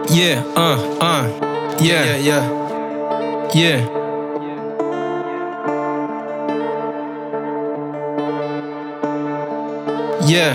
Yeah, yeah, yeah, yeah. Yeah.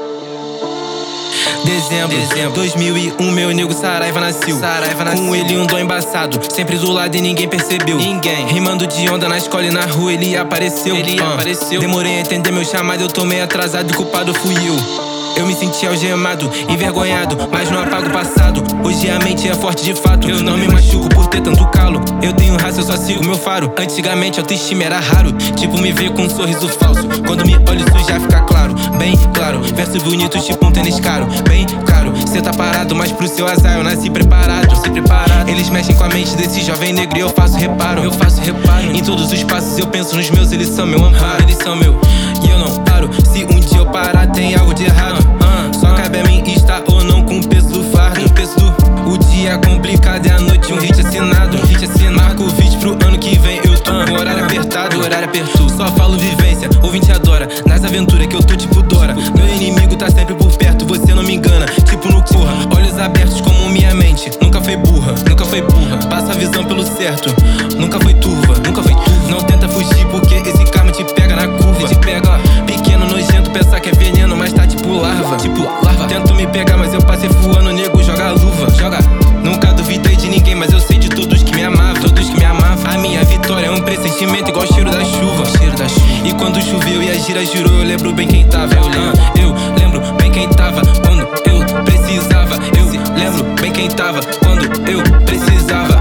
Dezembro 2001, meu nego Saraiva nasceu. Com ele um dom embaçado, sempre do lado e ninguém percebeu. Rimando de onda na escola e na rua ele apareceu. Demorei a entender meu chamado, eu tô meio atrasado e culpado fui eu. Eu me senti algemado, envergonhado, mas não apago o passado. Hoje a mente é forte de fato, eu não me machuco por ter tanto calo. Eu tenho raça, eu só sigo meu faro. Antigamente autoestima era raro, tipo me ver com um sorriso falso. Quando me olho isso já fica claro, bem claro. Verso bonito tipo um tênis caro, bem caro. Cê tá parado, mas pro seu azar eu nasci preparado. Eles mexem com a mente desse jovem negro e eu faço reparo. Em todos os passos eu penso nos meus, eles são meu amparo. Eles são meu, e eu não paro. Se um dia eu parar tem algo de errado. Só cabe a mim estar ou não com o peso do fardo. O dia é complicado e a noite um hit assinado. Marco o vídeo pro ano que vem. Eu tô com horário apertado. Só falo vivência, ouvinte adora. Nas aventuras que eu tô tipo Dora. Meu inimigo tá sempre por perto, você não me engana. Tipo no Corra, olhos abertos como minha mente. Nunca foi burra. Passa a visão pelo certo, nunca foi turva. Não tenta fugir porque esse karma te pega na curva. Pequeno nojento, pensar que é veneno, mas tá tipo larva. Tento me pegar, mas eu passei voando, nego joga a luva. Nunca duvidei de ninguém, mas eu sei de todos que me amavam. A minha vitória é um pressentimento igual o cheiro da chuva. E quando choveu e a gira jurou, eu lembro bem quem tava. Eu lembro bem quem tava quando eu precisava. Eu lembro bem quem tava quando eu precisava.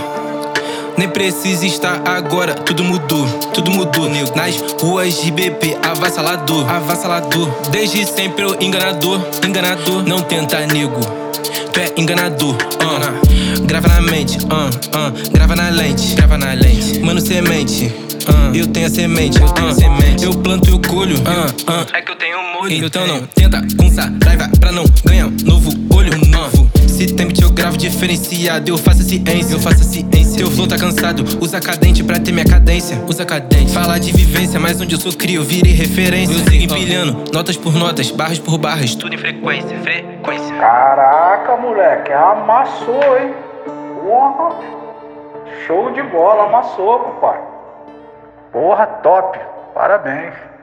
Nem precisa estar agora, tudo mudou, nego. Nas ruas de BP, avassalador. Desde sempre eu enganador. Não tenta, nego, tu é enganador. Grava na mente, grava na lente. Mano, semente, eu tenho a semente. Eu planto e eu colho, é que eu tenho molho. Então não tenta com Saraiva pra não ganhar um novo olho. Se tem beat eu gravo diferenciado, eu faço a ciência. Teu flow tá cansado, usa cadente pra ter minha cadência. Fala de vivência, mas onde eu sou crio, eu virei referência. Eu sigo empilhando, notas por notas, barras por barras, tudo em frequência. Caraca, moleque, amassou, hein? Porra, show de bola, amassou, papai. Porra, top, parabéns.